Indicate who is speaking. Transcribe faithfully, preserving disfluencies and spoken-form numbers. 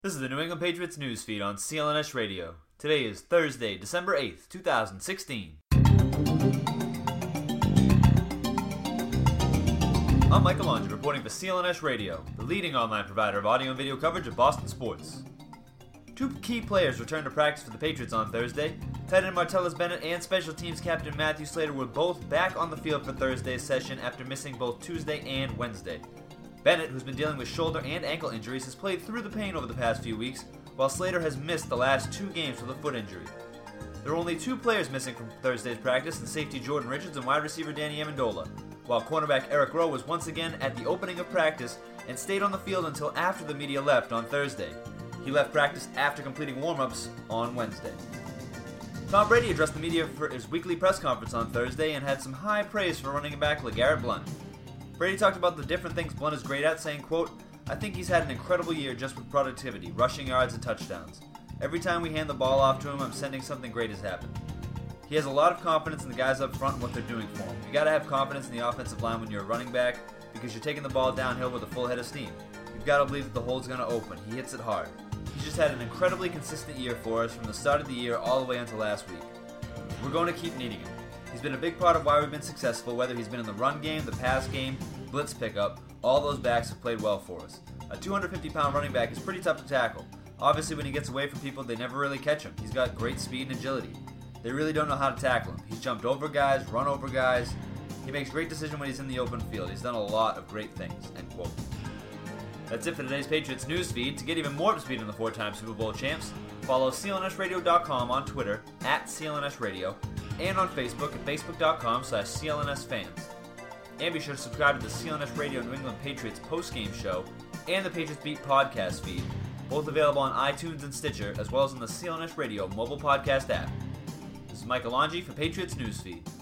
Speaker 1: This is the New England Patriots news feed on C L N S Radio. Today is Thursday, December eighth, two thousand sixteen. I'm Michael Longe, reporting for C L N S Radio, the leading online provider of audio and video coverage of Boston sports. Two key players returned to practice for the Patriots on Thursday. Tight end Martellus Bennett and special teams captain Matthew Slater were both back on the field for Thursday's session after missing both Tuesday and Wednesday. Bennett, who's been dealing with shoulder and ankle injuries, has played through the pain over the past few weeks, while Slater has missed the last two games with a foot injury. There are only two players missing from Thursday's practice, and safety Jordan Richards and wide receiver Danny Amendola, while cornerback Eric Rowe was once again at the opening of practice and stayed on the field until after the media left on Thursday. He left practice after completing warm-ups on Wednesday. Tom Brady addressed the media for his weekly press conference on Thursday and had some high praise for running back LeGarrette Blount. Brady talked about the different things Blount is great at, saying, quote, "I think he's had an incredible year just with productivity, rushing yards and touchdowns. Every time we hand the ball off to him, I'm sending something great has happened." He has a lot of confidence in the guys up front and what they're doing for him. You gotta have confidence in the offensive line when you're a running back because you're taking the ball downhill with a full head of steam. You've gotta believe that the hole's gonna open. He hits it hard. He's just had an incredibly consistent year for us from the start of the year all the way until last week. We're going to keep needing him. He's been a big part of why we've been successful, whether he's been in the run game, the pass game, blitz pickup. All those backs have played well for us. A two hundred fifty pound running back is pretty tough to tackle. Obviously, when he gets away from people, they never really catch him. He's got great speed and agility. They really don't know how to tackle him. He's jumped over guys, run over guys. He makes great decisions when he's in the open field. He's done a lot of great things, end quote. That's it for today's Patriots news feed. To get even more up to speed on the four-time Super Bowl champs, follow C L N S radio dot com on Twitter, at C L N S Radio, and on Facebook at facebook dot com slash C L N S fans. And be sure to subscribe to the C L N S Radio New England Patriots postgame show and the Patriots Beat podcast feed, both available on iTunes and Stitcher, as well as on the C L N S Radio mobile podcast app. This is Michael Longe for Patriots Newsfeed.